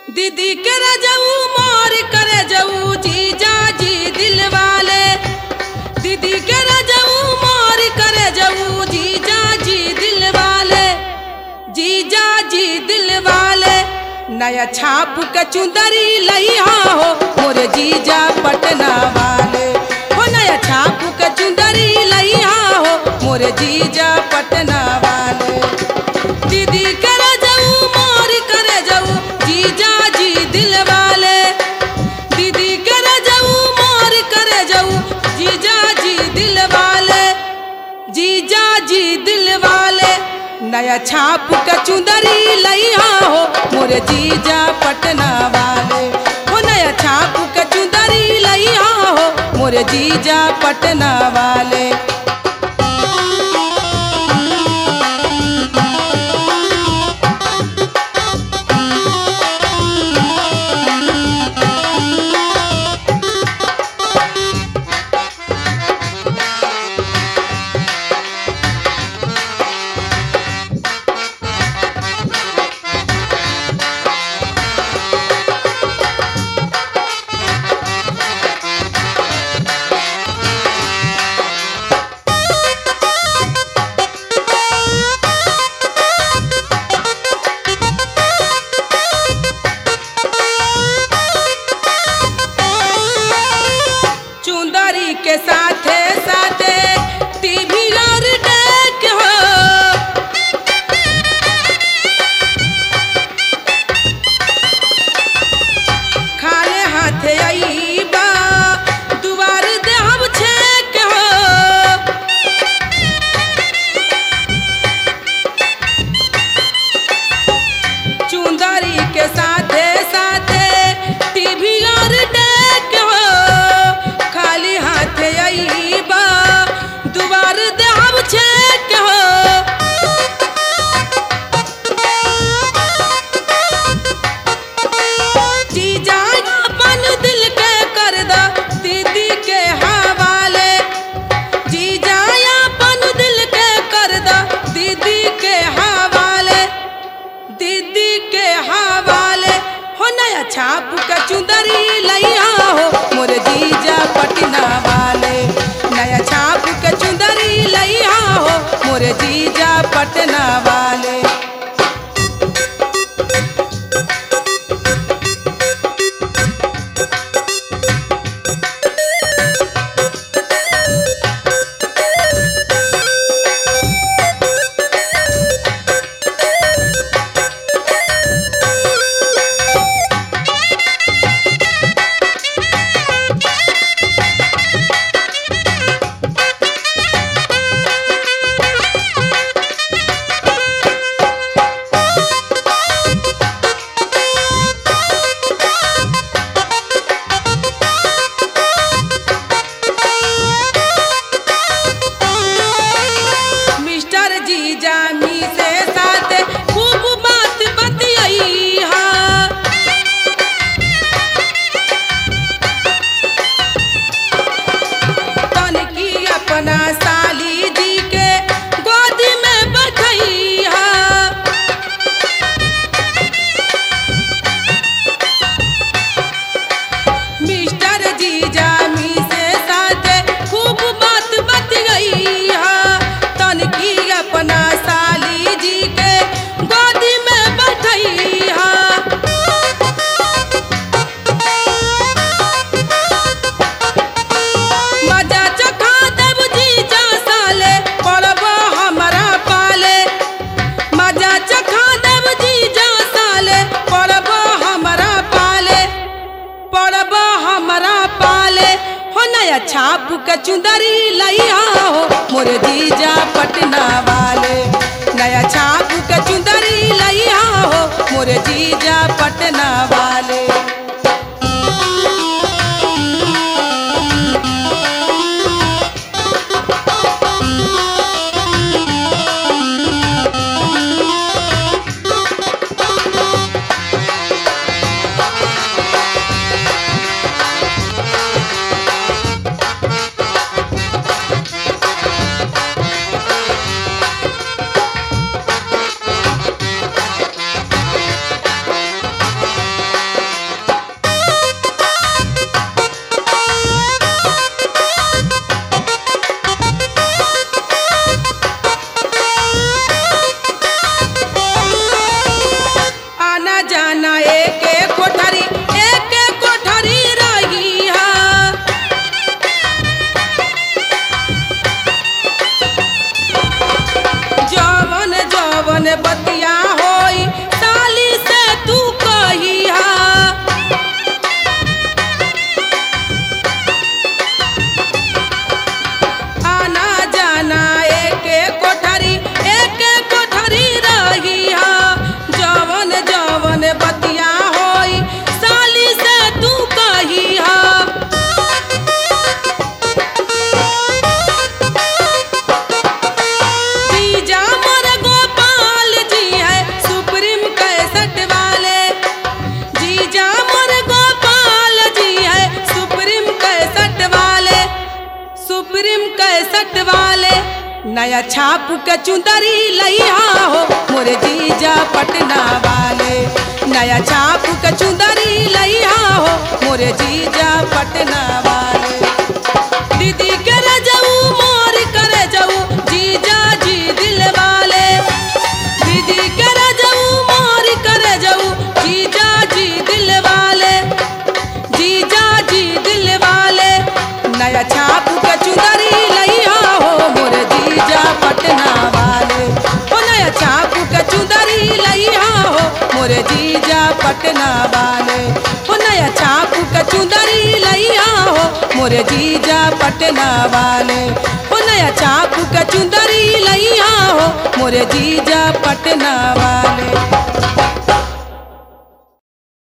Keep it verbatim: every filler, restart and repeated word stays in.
दीदी के रजऊ मोर करे जऊ जीजा जी दिल वाले। दीदी के रजऊ मोर करे जऊ जीजा जी दिल वाले। जीजा जी दिल वाले नया छाप के चुंदरी लइहा हो मोरे जीजा पटना वाले। हो नया छाप के चुंदरी लइहा हो मोरे जीजा पटना वाले। दीदी के रजऊ मोर करे जऊ जीजा जी दिल वाले। दीदी के रजऊ मोर करे जऊ जीजा जी दिल वाले। जीजा जी दिल वाले नया छाप के चुंदरी लइहा हो मोरे जीजा पटना वाले। हो नया छाप के चुंदरी लइहा हो मोरे जीजा पटना वाले। चुंदरी के साथे साथे टीवी और डेक हो। खाले हाथे आईबा दुआर दे हम छेक हो। चुंदरी के साथे साथे टीवी और डेक हो। खाली हाथे आईबा दुआर दे हम छेक हो। जीजा अपन दिल के कर दा दीदी के हवाले। जीजा अपन दिल के कर दा दीदी के हवाले। दीदी के हवाले हो नया छाप के चुंदरी लइहा हो मोरे जीजा पटना वाले। नया छाप के चुंदरी लइहा हो मोरे जीजा पटना वाले। मिस्टर जीजा मी से साथे खूब बात बतियाई हा। तन की अपना साली जी के गोदी में बैठई हा। मिस्टर जीजा मी से साथे खूब बात बतियाई हा। तन की अपना साली जी के गोदी में बैठई हा। मजा चखा देव जीजा साले पड़ब हमरा पाले। मजा चखा देव जीजा साले पड़ब हमरा पाले। पड़ब हमरा पाले हो नया छाप के चुंदरी लइहा हो मोरे जीजा पटना वाले। नया छाप के चुंदरी लइहा हो मोरे जीजा पटना वाले। जाना एक एक कोठरी एक एक कोठरी रही है। जवन जवन बतिया होई साली से तू कही है। आना जाना एक एक कोठरी एक एक कोठरी रही है। जवन जवन बतिया होई साली से तू कही है। जीजा मोर गोपाल जी है सुप्रीम कैसेट वाले। जीजा मोर गोपाल जी है सुप्रीम कैसेट वाले। सुप्रीम कैसेट वाले नया छाप के चुंदरी लइहा हो मोरे जीजा पटना वाले। नया छाप के चुंदरी लइहा हो मोरे जीजा पटना वाले। दीदी के रजऊ मोर करे जाऊ जीजा जी दिल वाले। दीदी के रजऊ मोर करे जाऊ जीजा जी दिल वाले। जीजा जी दिल वाले नया छाप के चुंदरी लइहा हो मोरे जीजा पटना वाले। ओ नया छाप के चुंदरी लइहा हो मोरे जीजा पटना वाले। ओ नया छाप के चुंदरी लइहा हो मोरे जीजा पटना वाले। ओ नया छाप के चुंदरी लइहा हो मोरे जीजा पटना वाले।